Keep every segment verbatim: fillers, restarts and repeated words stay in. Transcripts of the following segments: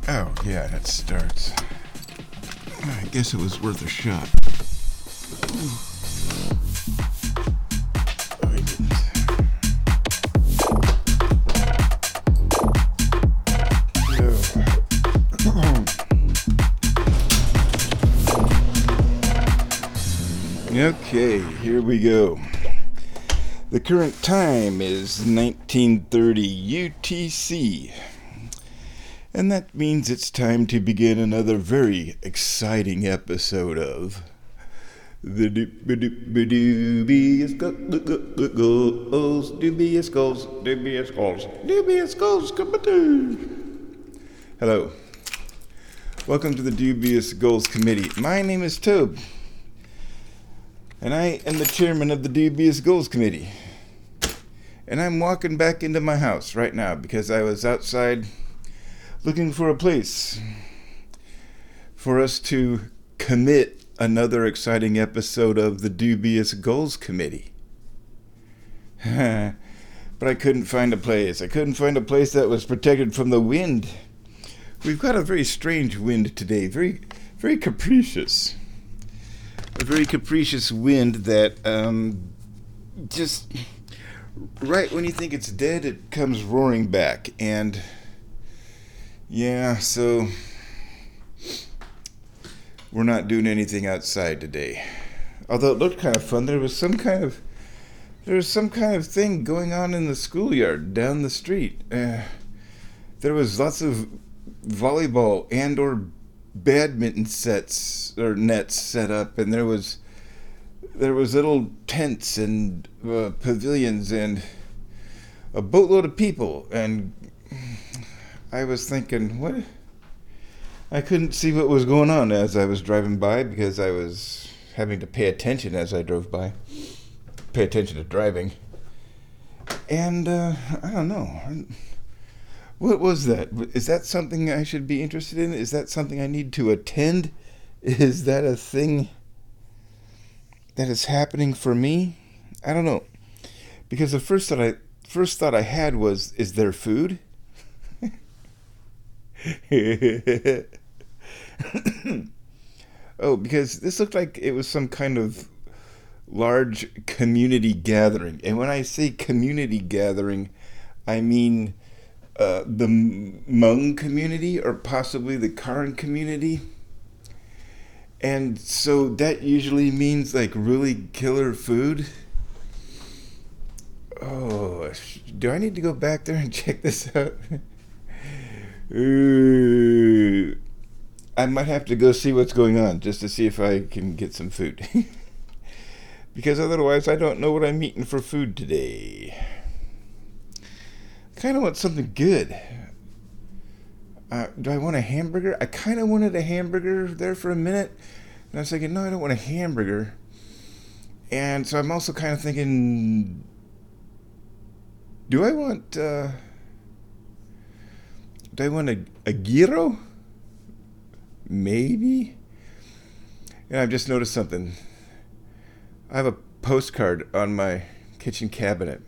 Oh, yeah, that starts. I guess it was worth a shot. Oh, I didn't. Okay, here we go. The current time is nineteen thirty U T C. And that means it's time to begin another very exciting episode of the Dubious Goals, Dubious Goals, Dubious Goals, Dubious Goals. Hello. Welcome to the Dubious Goals Committee. My name is Tobe, and I am the chairman of the Dubious Goals Committee. And I'm walking back into my house right now because I was outside looking for a place for us to commit another exciting episode of the Dubious Goals Committee. But I couldn't find a place. I couldn't find a place that was protected from the wind. We've got a very strange wind today, very, very capricious. A very capricious wind that um, just right when you think it's dead, it comes roaring back. And yeah, so we're not doing anything outside today. Although it looked kind of fun. There was some kind of there was some kind of thing going on in the schoolyard down the street. Uh, there was lots of volleyball and or badminton sets or nets set up, and there was there was little tents and uh, pavilions and a boatload of people. And I was thinking, what? I couldn't see what was going on as I was driving by because I was having to pay attention as I drove by. Pay attention to driving. And, uh, I don't know. What was that? Is that something I should be interested in? Is that something I need to attend? Is that a thing that is happening for me? I don't know. Because the first thought I, first thought I had was, is there food? Oh, because this looked like it was some kind of large community gathering. And when I say community gathering, I mean uh, the Hmong community or possibly the Karen community. And so that usually means like really killer food. Oh, do I need to go back there and check this out? Ooh, I might have to go see what's going on just to see if I can get some food. Because otherwise I don't know what I'm eating for food today. I kind of want something good. Uh, do I want a hamburger? I kind of wanted a hamburger there for a minute. And I was thinking, no, I don't want a hamburger. And so I'm also kind of thinking, do I want... Uh, Do I want a, a gyro? Maybe? And I've just noticed something. I have a postcard on my kitchen cabinet.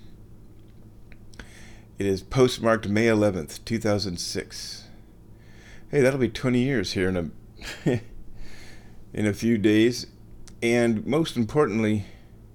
It is postmarked May eleventh, two thousand six. Hey, that'll be twenty years here in a in a few days. And most importantly,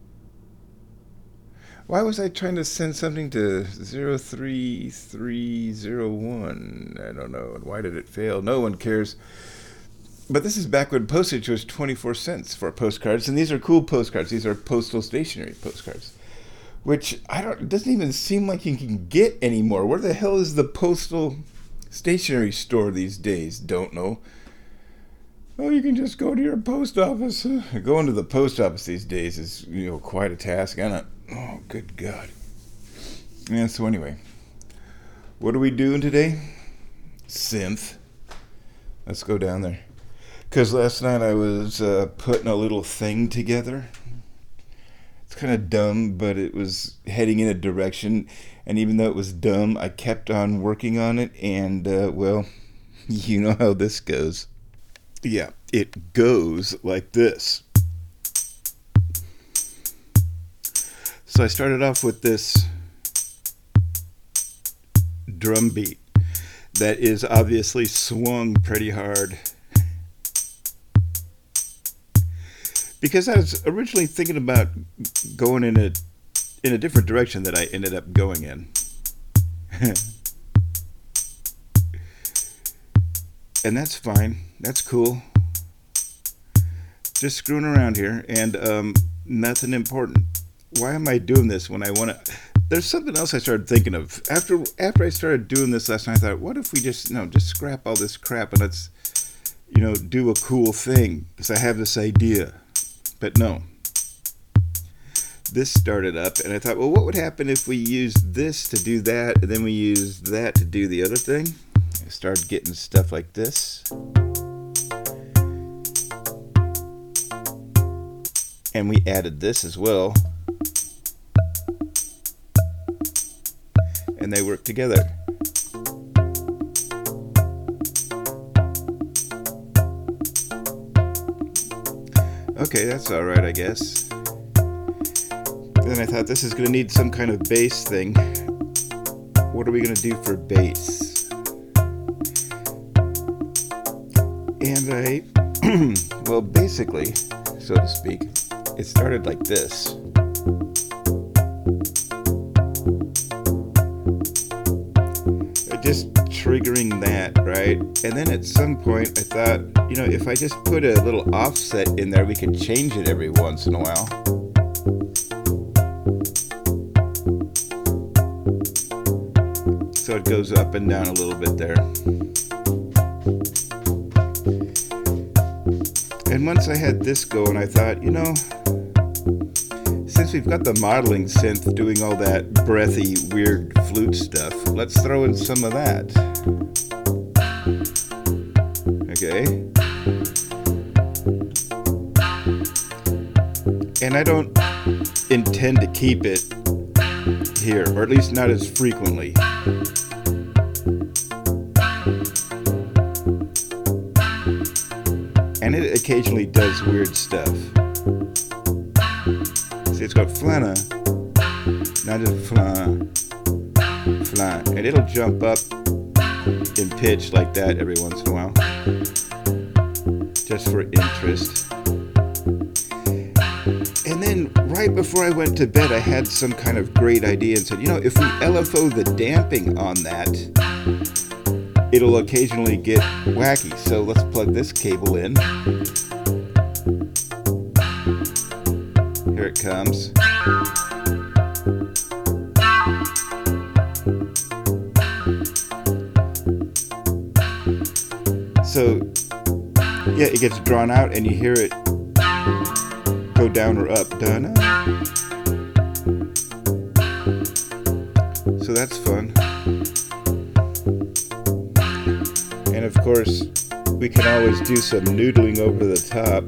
why was I trying to send something to zero three three zero one? I don't know. And why did it fail? No one cares. But this is back when postage was twenty-four cents for postcards. And these are cool postcards. These are postal stationery postcards. Which, I don't, it doesn't even seem like you can get anymore. Where the hell is the postal stationery store these days? Don't know. Oh, you can just go to your post office. Going to the post office these days is, you know, quite a task. I don't Oh, good God. Yeah, so anyway. What are we doing today? Synth. Let's go down there. Because last night I was uh, putting a little thing together. It's kind of dumb, but it was heading in a direction. And even though it was dumb, I kept on working on it. And, uh, well, you know how this goes. Yeah, it goes like this. So I started off with this drum beat. that is obviously swung pretty hard. Because I was originally thinking about going in a in a different direction that I ended up going in. And that's fine. That's cool. Just screwing around here, and um, nothing important. Why am I doing this when I want to? There's something else I started thinking of. After after I started doing this last night, I thought, what if we just, no, just scrap all this crap and let's, you know, do a cool thing? Because I have this idea. But no. This started up, and I thought, well, what would happen if we used this to do that, and then we used that to do the other thing? I started getting stuff like this. And we added this as well. And they work together. Okay, that's all right, I guess. Then I thought, this is going to need some kind of bass thing. What are we going to do for bass? And I, well, basically, so to speak, it started like this. Just triggering that, right? And then at some point I thought, you know, if I just put a little offset in there, we could change it every once in a while. So it goes up and down a little bit there. And once I had this going, I thought, you know, since we've got the modeling synth doing all that breathy, weird flute stuff, let's throw in some of that. Okay. And I don't intend to keep it here, or at least not as frequently. And it occasionally does weird stuff. See, it's got flana, not just flan, flan, and it'll jump up in pitch like that every once in a while, just for interest. And then right before I went to bed, I had some kind of great idea and said, you know, if we L F O the damping on that, it'll occasionally get wacky. So let's plug this cable in. Here it comes. So, yeah, it gets drawn out and you hear it go down or up. Dun. So that's fun. And of course, we can always do some noodling over the top.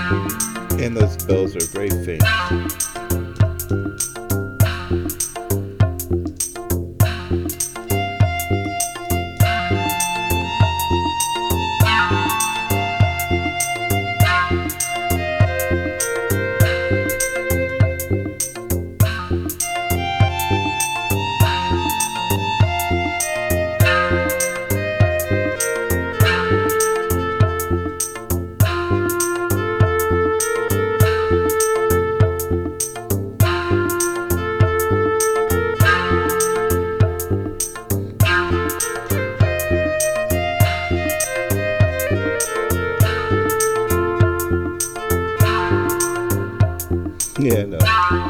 And those bells are very faint. Yeah, no.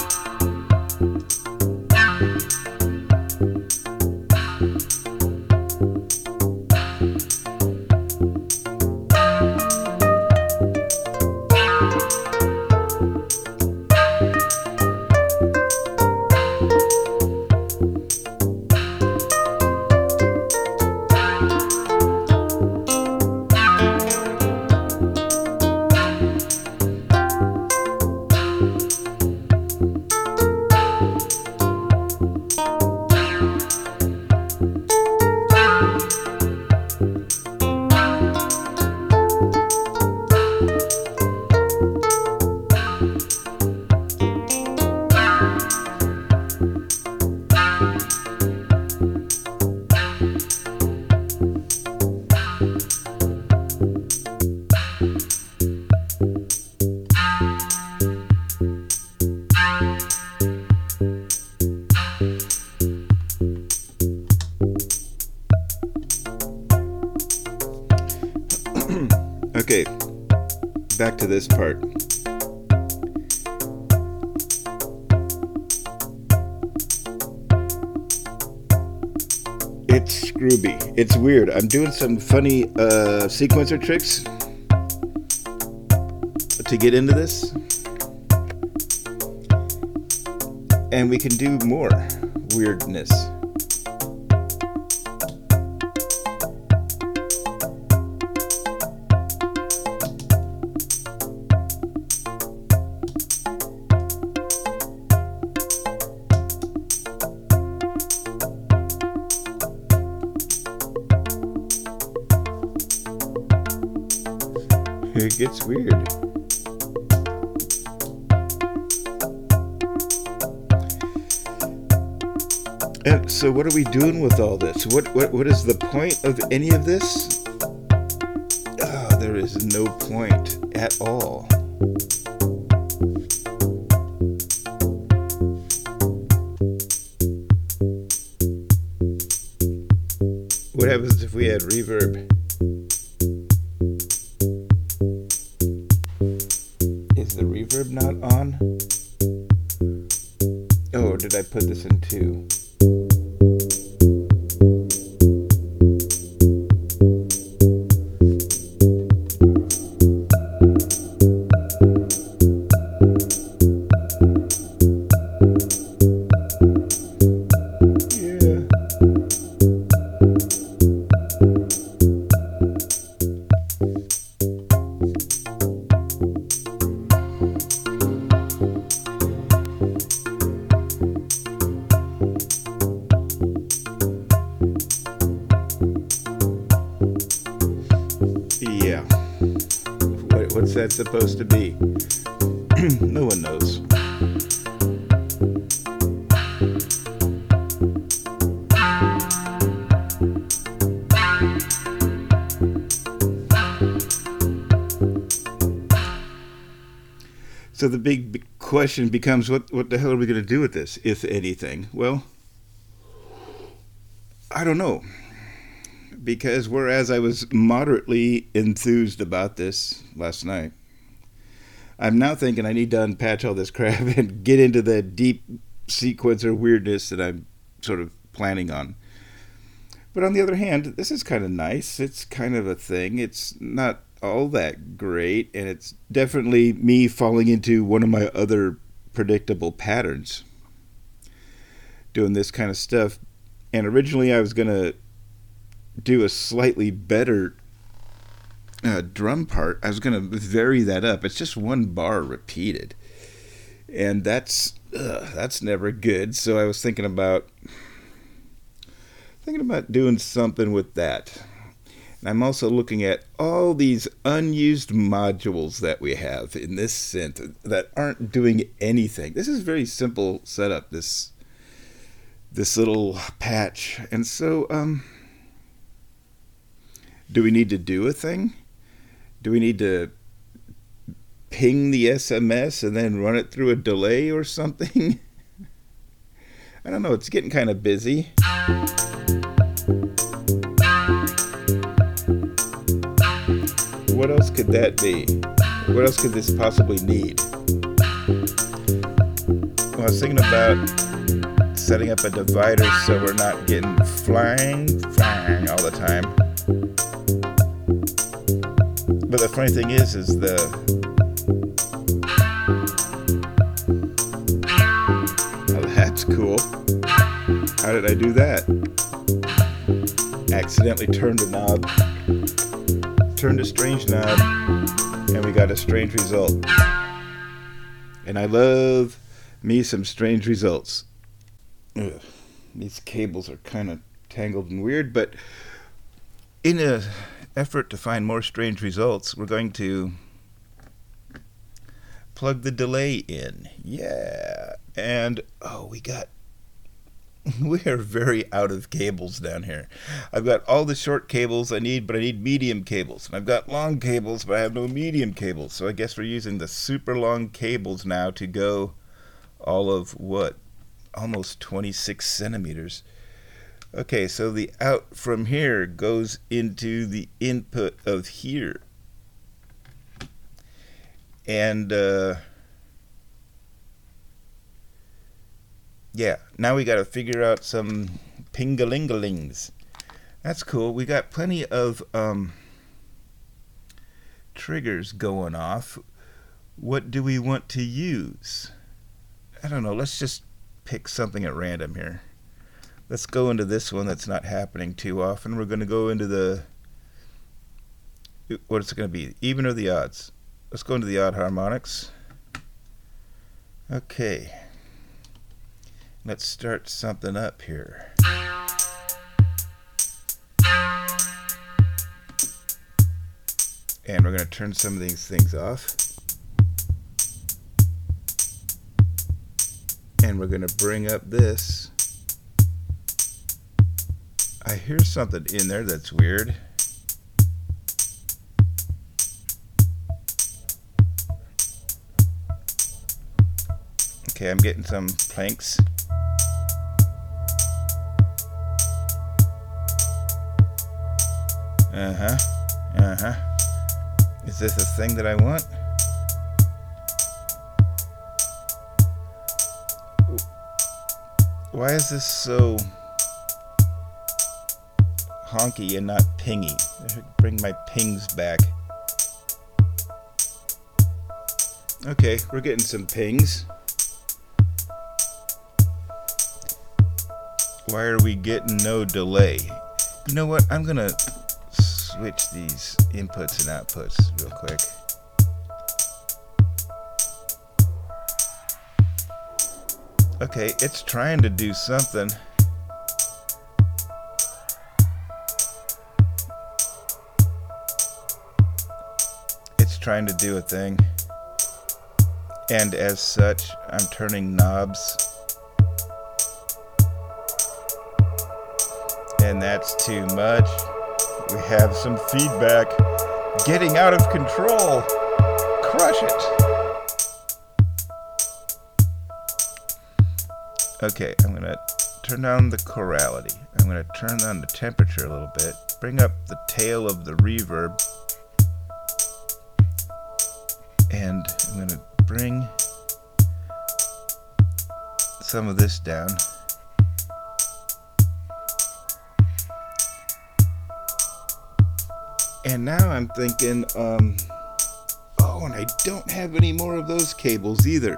Okay, back to this part. It's Scrooby. It's weird. I'm doing some funny uh, sequencer tricks to get into this. And we can do more weirdness. It gets weird. And so what are we doing with all this? What what what is the point of any of this? Oh, there is no point at all. What happens if we add reverb? Is the reverb not on? Oh, did I put this in two? Yeah. What, what's that supposed to be? No one knows. So the big, big question becomes, what, what the hell are we going to do with this, if anything? Well, I don't know. Because whereas I was moderately enthused about this last night, I'm now thinking I need to unpatch all this crap and get into the deep sequencer weirdness that I'm sort of planning on. But on the other hand, this is kind of nice. It's kind of a thing. It's not all that great, and it's definitely me falling into one of my other predictable patterns, doing this kind of stuff. And originally I was going to do a slightly better uh, drum part, I was going to vary that up. It's just one bar repeated, and that's uh, that's never good. So I was thinking about thinking about doing something with that. And I'm also looking at all these unused modules that we have in this synth that aren't doing anything. This is a very simple setup, this this little patch. And so, um, do we need to do a thing? Do we need to ping the S M S and then run it through a delay or something? I don't know, it's getting kind of busy. What else could that be? What else could this possibly need? Well, I was thinking about setting up a divider so we're not getting flying, flying all the time. But the funny thing is, is the oh, that's cool. How did I do that? Accidentally turned a knob. Turned a strange knob, and we got a strange result. And I love me some strange results. Ugh, these cables are kind of tangled and weird, but in an effort to find more strange results, we're going to plug the delay in. Yeah. And, oh, we got we are very out of cables down here. I've got all the short cables I need, but I need medium cables. And I've got long cables, but I have no medium cables. So I guess we're using the super long cables now to go all of, what, almost twenty-six centimeters. Okay, so the out from here goes into the input of here. And, uh... yeah, now we got to figure out some pingalingalings. That's cool. We got plenty of um, triggers going off. What do we want to use? I don't know. Let's just pick something at random here. Let's go into this one that's not happening too often. We're going to go into the... What's it going to be? Even or the odds? Let's go into the odd harmonics. Okay. Let's start something up here. And we're going to turn some of these things off. And we're going to bring up this. I hear something in there that's weird. Okay, I'm getting some planks. Uh-huh. Uh-huh. Is this a thing that I want? Why is this so honky and not pingy? Bring my pings back. Okay, we're getting some pings. Why are we getting no delay? You know what? I'm gonna switch these inputs and outputs real quick. Okay, it's trying to do something. It's trying to do a thing. And as such, I'm turning knobs. And that's too much. We have some feedback getting out of control. Crush it. Okay, I'm going to turn down the chorality. I'm going to turn down the temperature a little bit. Bring up the tail of the reverb. And I'm going to bring some of this down. And now I'm thinking, um, oh, and I don't have any more of those cables either.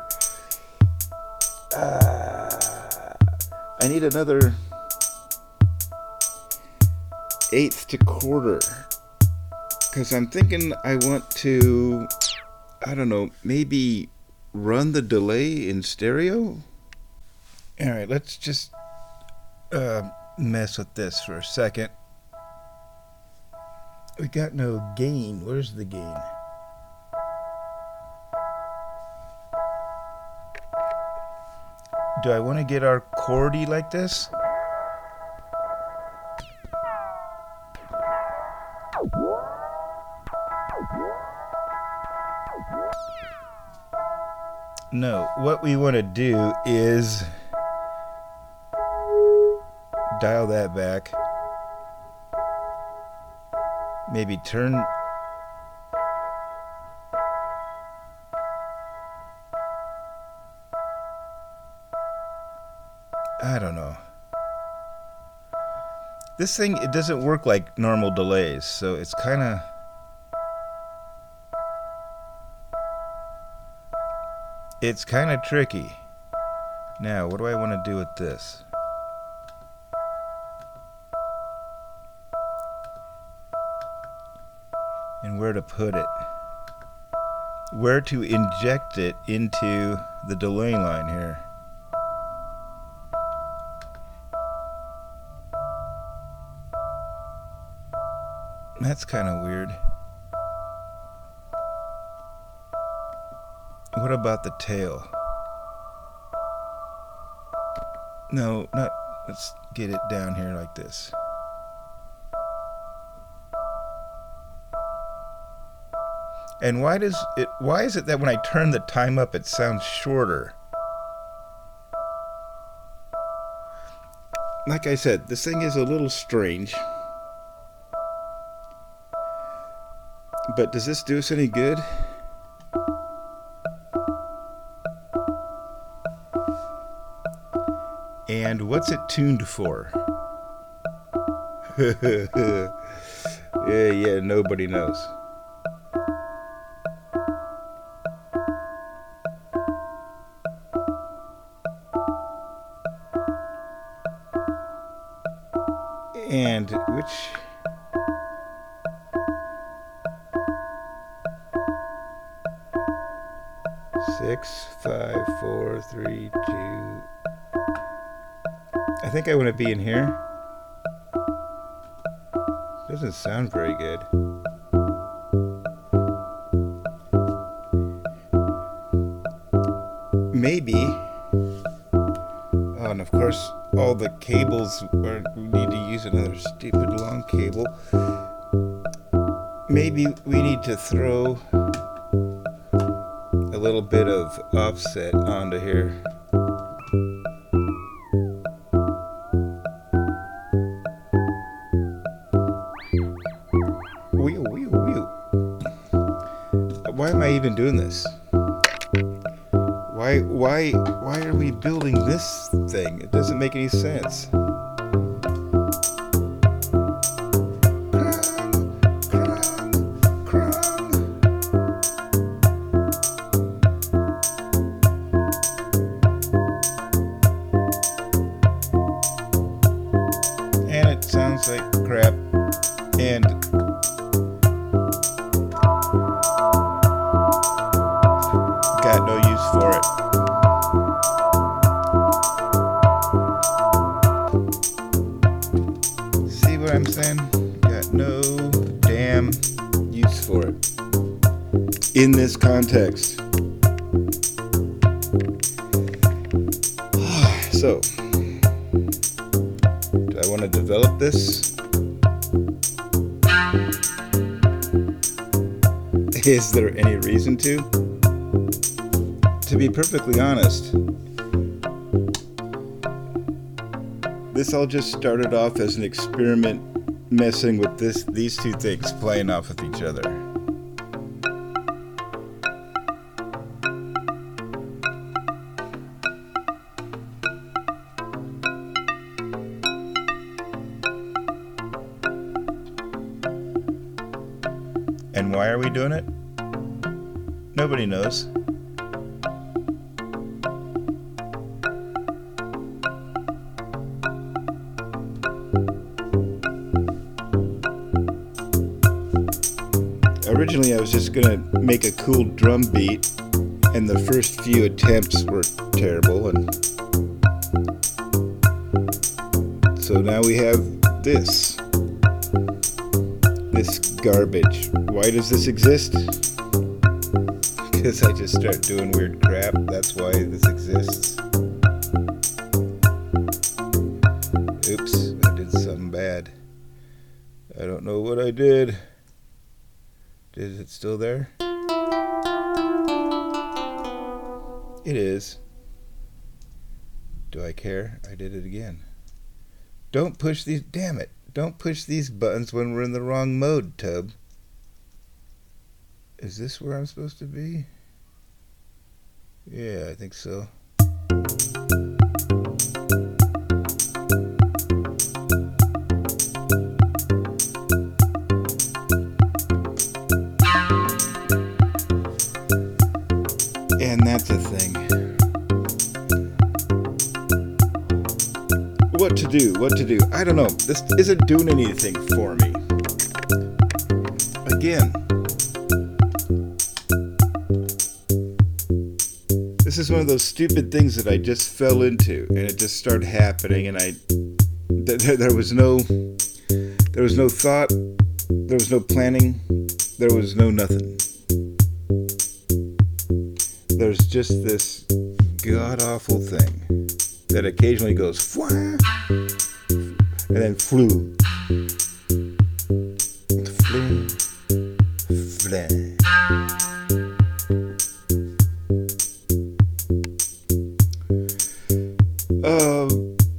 Uh, I need another eighth to quarter Because I'm thinking I want to, I don't know, maybe run the delay in stereo? Alright, let's just uh, mess with this for a second. We got no gain. Where's the gain? Do I want to get our chordy like this? No, what we want to do is dial that back. Maybe turn I don't know. This thing, it doesn't work like normal delays, so it's kind of it's kind of tricky. Now, what do I want to do with this? And where to put it? Where to inject it into the delay line here? That's kind of weird. What about the tail? No, not. Let's get it down here like this. And why does it? Why is it that when I turn the time up, it sounds shorter? Like I said, this thing is a little strange. But does this do us any good? And what's it tuned for? yeah, yeah, nobody knows. And which... Six, five, four, three, two... I think I want to be in here. Doesn't sound very good. Maybe. Oh, and of course, all the cables are, we need to use another stupid long cable. Maybe we need to throw a little bit of offset onto here. Wheel, wheel, wheel. Why am I even doing this? Why, why, why are we building this thing? It doesn't make any sense. And it sounds like crap. And got no use for it. See what I'm saying? Got no damn use for it. In this context. So, do I want to develop this? Is there any reason to? To be perfectly honest, this all just started off as an experiment messing with this, these two things playing off of each other. And why are we doing it? Nobody knows. Originally, I was just gonna make a cool drum beat, and the first few attempts were terrible, and so now we have this. This garbage. Why does this exist? Because I just start doing weird crap. That's why this exists. Oops, I did something bad. I don't know what I did. Is it still there? It is. Do I care? I did it again. Don't push these, damn it. Don't push these buttons when we're in the wrong mode, Tub. Is this where I'm supposed to be? Yeah, I think so. And that's a thing. What to do? What to do? I don't know. This isn't doing anything for me. Again. This is one of those stupid things that I just fell into, and it just started happening, and I th- there was no there was no thought, there was no planning, there was no nothing. There's just this god-awful thing that occasionally goes fwah, and then flew. Flew. Flew. Uh,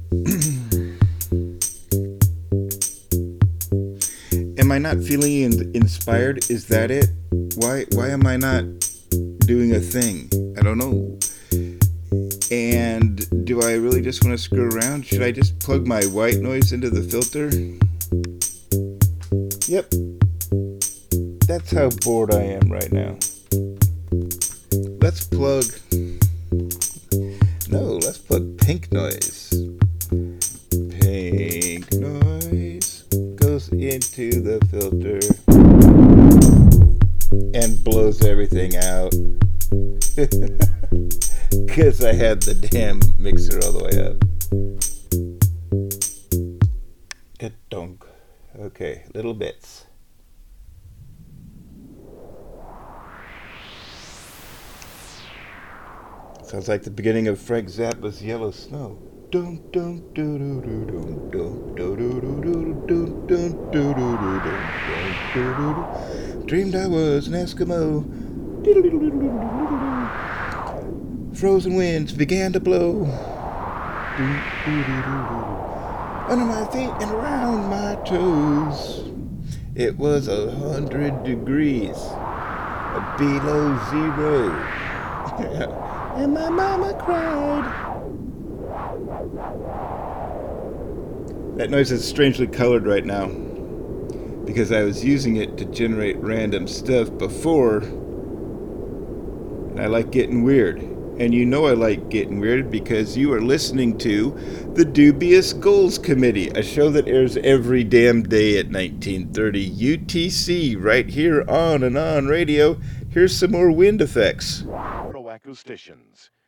am I not feeling in- inspired? Is that it? Why why am I not doing a thing? I don't know. And do I really just want to screw around? Should I just plug my white noise into the filter? Yep. That's how bored I am right now. Let's plug... No, let's plug pink noise. Pink noise goes into the filter and blows everything out. Because I had the damn mixer all the way up. Ka-donk. Okay, little bits. Sounds like the beginning of Frank Zappa's Yellow Snow. Dun dun dun dun dun dun dun dun dun dun. Dreamed I was an Eskimo. Frozen winds began to blow under my feet and around my toes. It was a hundred degrees below zero. And my mama cried. That noise is strangely colored right now because I was using it to generate random stuff before, and I like getting weird. And you know I like getting weird because you are listening to the Dubious Goals Committee, a show that airs every damn day at nineteen thirty U T C right here on and on radio. Here's some more wind effects. Acousticians.